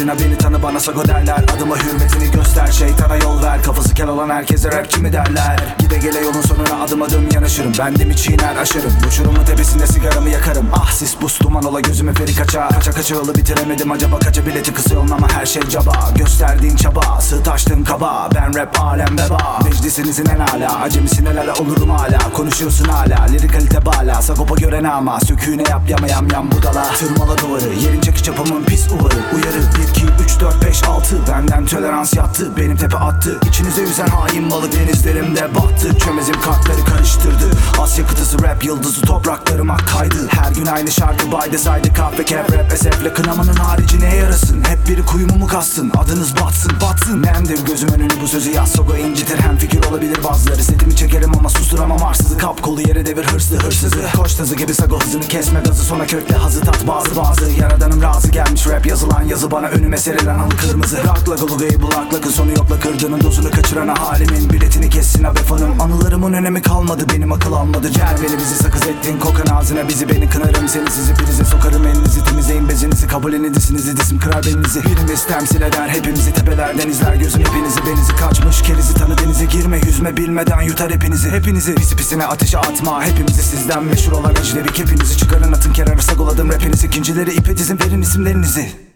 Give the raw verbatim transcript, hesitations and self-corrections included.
adına beni tanı, bana Sago derler. Adıma hürmetini göster, şeytana yol ver. Kafası kel olan herkese rapçi mi derler? Gide gele yolun sonuna adım adım yanaşırım. Bendimi çiğner aşarım, uçurumun tepesinde sigaramı yakarım. Ah sis buz duman ola gözüme feri kaça. Kaça kaça yolu bitiremedim acaba, kaça bileti kısıyorum ama her şey caba. Gösterdiğin çaba, sığ açtığın kaba. Ben rap alem beba, meclisinizin en hala. Acemisin el ala olurum hala, konuşuyorsun hala. Lirik kalite bala, Sagopa gören ama. Söküğüne yap yama yam yam budala. Tırmala duvarı, yerince çapımın pis uvarı. Uyarı bir iki üç dört beş altı, benden tolerans yattı, benim tepe attı. İçinize yüzen hain balık denizlerimde battı. Çömezim kartları karıştırdı. Asya kıtası rap yıldızı topraklarıma kaydı. Her gün aynı şarkı bayde saydı kahve cap rap esefle. Kınamanın harici neye yarasın? Hep biri kuyumu mu kastın? Adınız batsın batsın. Nemdir gözüm önünü bu sözü yaz. Sago incitir, hem fikir olabilir bazıları. Setimi çekerim ama susturamam arsızı. Kap kolu yere devir hırslı hırsızı. Koş tazı gibi Sago hızını kesme gazı. Sona kökle hazı tat bazı bazı. Yaradanım razı gelmiş rap yazılan yazı bana önüme serilen halı kırmızı. Rakla golugayı bulakla sonu yokla kırdığının dozunu kaçıran halimin biletini kessin abefanım. Anılarımın önemi kalmadı, benim akıl almadı. Cerveli bizi sakız ettin kokan ağzına bizi, beni kınarım seni sizi prize sokarım. Elinizi temizleyin bezinizi, kabul edisinizi disim kırar belinizi. Birimiz temsil eder hepimizi, tepelerden izler gözün hepinizi. Benizi kaçmış kerizi tanı denize girme, yüzme bilmeden yutar hepinizi. Hepinizi pisi pisine ateşe atma, hepimizi sizden meşhur olan ecnebi. Hepinizi çıkarın atın kenara sagoladım rapinizi. İkincileri ipe dizin verin isimlerinizi.